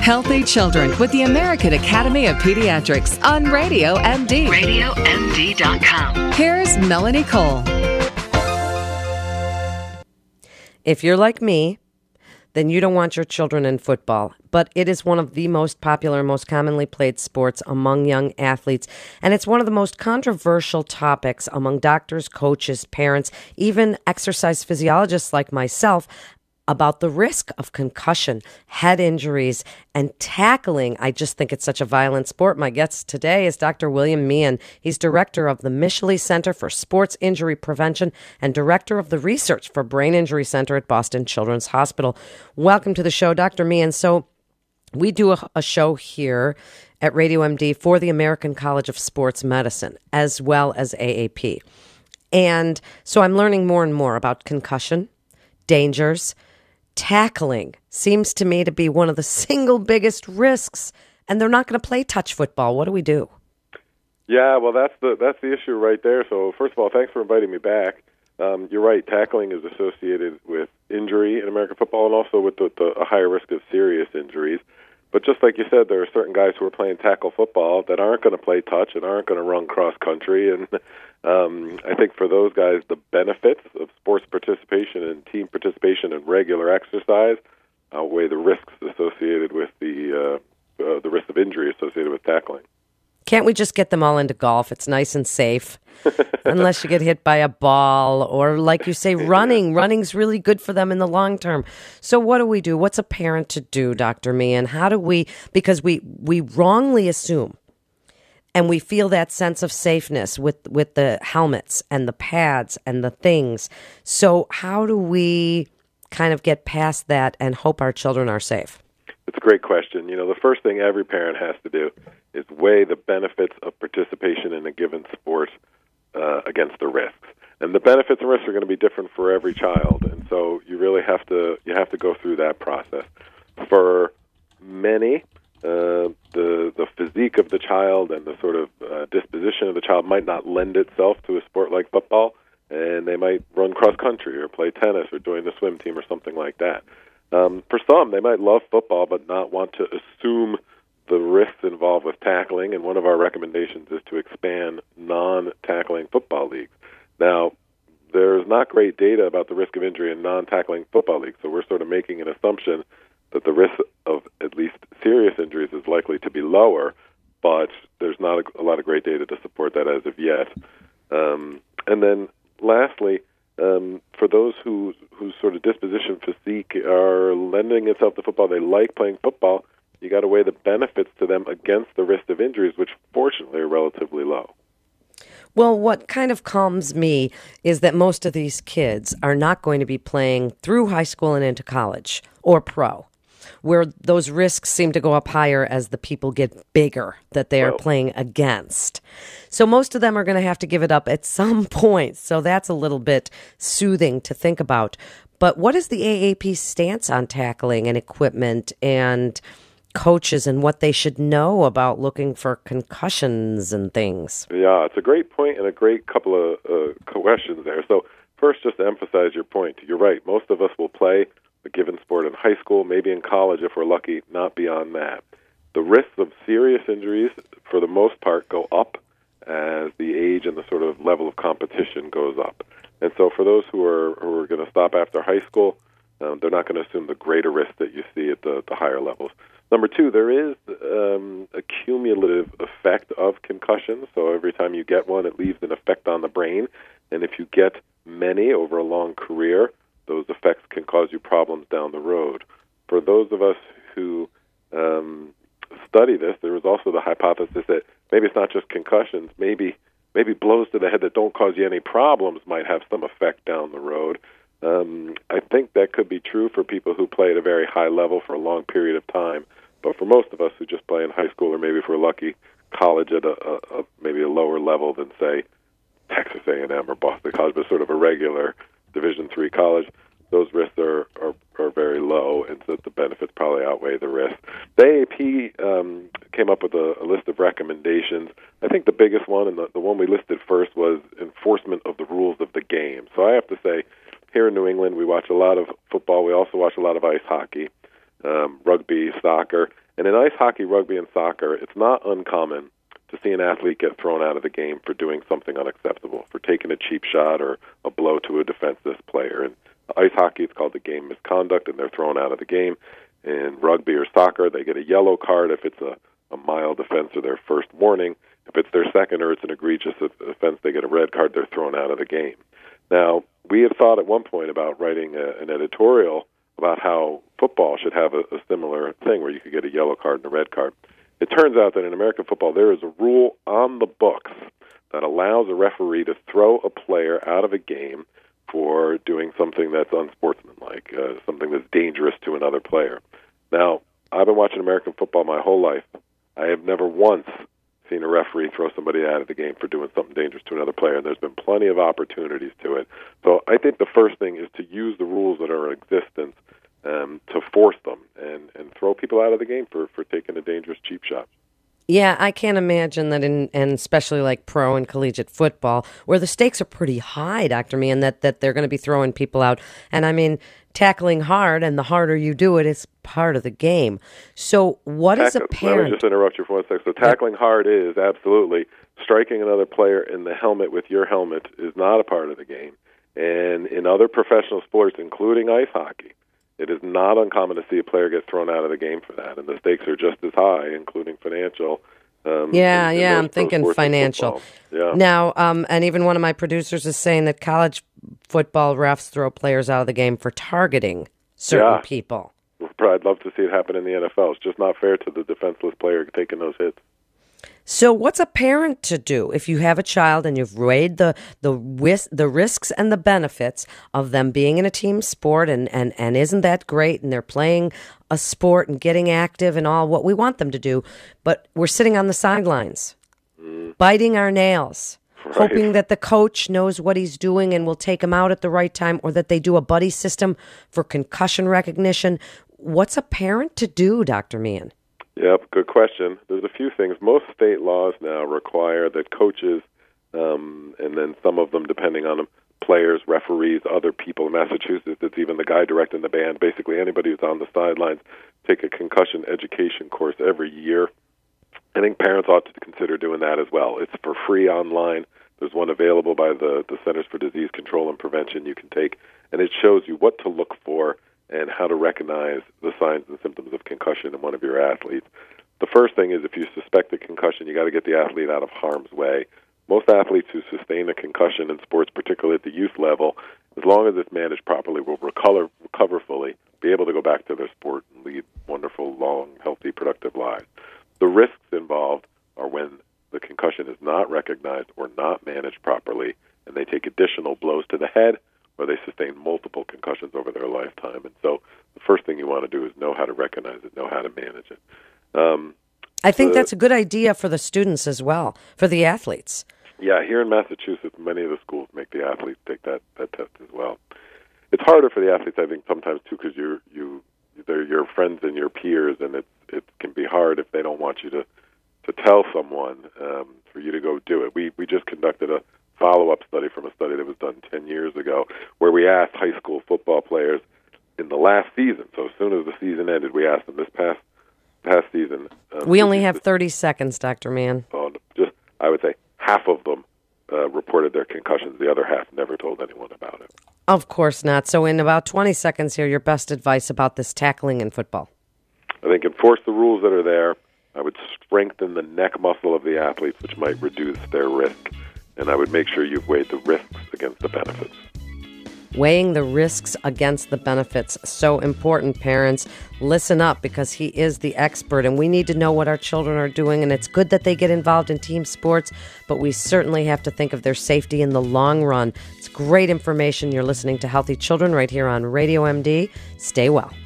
Healthy Children with the American Academy of Pediatrics on Radio MD. RadioMD.com. Here's Melanie Cole. If you're like me, then you don't want your children in football. But it is one of the most popular, most commonly played sports among young athletes. And it's one of the most controversial topics among doctors, coaches, parents, even exercise physiologists like myself, about the risk of concussion, head injuries, and tackling. I just think it's such a violent sport. My guest today is Dr. William Meehan. He's director of the Mischle Center for Sports Injury Prevention and director of the Research for Brain Injury Center at Boston Children's Hospital. Welcome to the show, Dr. Meehan. So we do a show here at Radio MD for the American College of Sports Medicine, as well as AAP. And so I'm learning more and more about concussion, dangers. Tackling seems to me to be one of the single biggest risks, and they're not going to play touch football. What do we do? Yeah, well, that's the issue right there. So first of all, thanks for inviting me back. You're right. Tackling is associated with injury in American football and also with a higher risk of serious injuries. But just like you said, there are certain guys who are playing tackle football that aren't going to play touch and aren't going to run cross country. And I think for those guys, the benefits of sports participation and team participation and regular exercise outweigh the risks associated with the risk of injury associated with tackling. Can't we just get them all into golf? It's nice and safe, unless you get hit by a ball or, like you say, running. Running's really good for them in the long term. So what do we do? What's a parent to do, Dr. Meehan? How do we, because we wrongly assume and we feel that sense of safeness with the helmets and the pads and the things. So how do we kind of get past that and hope our children are safe? It's a great question. You know, the first thing every parent has to do is weigh the benefits of participation in a given sport against the risks. And the benefits and risks are going to be different for every child, and so you really have to go through that process. For many, the physique of the child and the sort of disposition of the child might not lend itself to a sport like football, and they might run cross country or play tennis or join the swim team or something like that. For some, they might love football but not want to assume the risks involved with tackling, and one of our recommendations is to expand non-tackling football leagues. Now, there's not great data about the risk of injury in non-tackling football leagues, so we're sort of making an assumption that the risk of at least serious injuries is likely to be lower, but there's not a lot of great data to support that as of yet. And then lastly, for those whose sort of disposition physique are lending itself to football, they like playing football, you got to weigh the benefits to them against the risk of injuries, which fortunately are relatively low. Well, what kind of calms me is that most of these kids are not going to be playing through high school and into college or pro, where those risks seem to go up higher as the people get bigger that they are playing against. So most of them are going to have to give it up at some point. So that's a little bit soothing to think about. But what is the AAP stance on tackling and equipment and coaches and what they should know about looking for concussions and things? Yeah, it's a great point and a great couple of questions there. So first, just to emphasize your point, you're right. Most of us will play a given sport in high school, maybe in college if we're lucky, not beyond that. The risks of serious injuries, for the most part, go up as the age and the sort of level of competition goes up. And so for those who are going to stop after high school, they're not going to assume the greater risk that you see at the higher levels. Number two, there is a cumulative effect of concussions. So every time you get one, it leaves an effect on the brain. And if you get many over a long career, those effects can cause you problems down the road. For those of us who study this, there is also the hypothesis that maybe it's not just concussions, maybe blows to the head that don't cause you any problems might have some effect down the road. I think that could be true for people who play at a very high level for a long period of time. But for most of us who just play in high school or maybe if we're lucky, college at maybe a lower level than, say, Texas A&M or Boston College, but sort of a regular Division III college, those risks are very low, and so the benefits probably outweigh the risk. The AAP came up with a list of recommendations. I think the biggest one, and the one we listed first, was enforcement of the rules of the game. So I have to say, here in New England, we watch a lot of football. We also watch a lot of ice hockey, rugby, soccer, And in ice hockey, rugby, and soccer, it's not uncommon to see an athlete get thrown out of the game for doing something unacceptable, for taking a cheap shot or a blow to a defenseless player. In ice hockey, it's called the game misconduct, and they're thrown out of the game. In rugby or soccer, they get a yellow card if it's a mild offense or their first warning. If it's their second or it's an egregious offense, they get a red card, they're thrown out of the game. Now, we had thought at one point about writing an editorial about how football should have a similar thing where you could get a yellow card and a red card. It turns out that in American football, there is a rule on the books that allows a referee to throw a player out of a game for doing something that's unsportsmanlike, something that's dangerous to another player. Now, I've been watching American football my whole life. I have never once seen a referee throw somebody out of the game for doing something dangerous to another player, and there's been plenty of opportunities to it. So I think the first thing is to use the rules that are in existence to force them and throw people out of the game for taking a dangerous cheap shot. Yeah, I can't imagine that and especially like pro and collegiate football, where the stakes are pretty high, Dr. Meehan, that they're going to be throwing people out. And I mean, tackling hard, and the harder you do it, it's part of the game. So what is a parent... Let me just interrupt you for 1 second. So tackling hard is absolutely. Striking another player in the helmet with your helmet is not a part of the game. And in other professional sports, including ice hockey, it is not uncommon to see a player get thrown out of the game for that, and the stakes are just as high, including financial. I'm thinking financial. Yeah. Now, and even one of my producers is saying that college football refs throw players out of the game for targeting certain people. I'd love to see it happen in the NFL. It's just not fair to the defenseless player taking those hits. So what's a parent to do if you have a child and you've weighed the risks and the benefits of them being in a team sport and isn't that great, and they're playing a sport and getting active and all what we want them to do, but we're sitting on the sidelines, biting our nails, hoping that the coach knows what he's doing and will take him out at the right time, or that they do a buddy system for concussion recognition. What's a parent to do, Dr. Meehan? Yep, good question. There's a few things. Most state laws now require that coaches, and then some of them, depending on them, players, referees, other people in Massachusetts, it's even the guy directing the band, basically anybody who's on the sidelines, take a concussion education course every year. I think parents ought to consider doing that as well. It's for free online. There's one available by the Centers for Disease Control and Prevention you can take, and it shows you what to look for and how to recognize the signs and symptoms of concussion in one of your athletes. The first thing is, if you suspect a concussion, you got to get the athlete out of harm's way. Most athletes who sustain a concussion in sports, particularly at the youth level, as long as it's managed properly, will recover fully, be able to go back to their sport and lead wonderful, long, healthy, productive lives. The risks involved are when the concussion is not recognized or not managed properly, and they take additional blows to the head, or they sustain multiple concussions over their lifetime. And so the first thing you want to do is know how to recognize it, know how to manage it. I think that's a good idea for the students as well, for the athletes. Yeah, here in Massachusetts, many of the schools make the athletes take that test as well. It's harder for the athletes, I think, sometimes, too, because they're your friends and your peers, and it can be hard if they don't want you to tell someone for you to go do it. We just conducted a follow-up study from a study that was done 10 years ago, where we asked high school football players in the last season. So as soon as the season ended, we asked them this past season. We only have 30 seconds, Dr. Meehan. I would say half of them reported their concussions. The other half never told anyone about it. Of course not. So in about 20 seconds here, your best advice about this tackling in football. I think enforce the rules that are there. I would strengthen the neck muscle of the athletes, which might reduce their risk. And I would make sure you've weighed the risks against the benefits. Weighing the risks against the benefits. So important, parents. Listen up, because he is the expert, and we need to know what our children are doing. And it's good that they get involved in team sports, but we certainly have to think of their safety in the long run. It's great information. You're listening to Healthy Children right here on Radio MD. Stay well.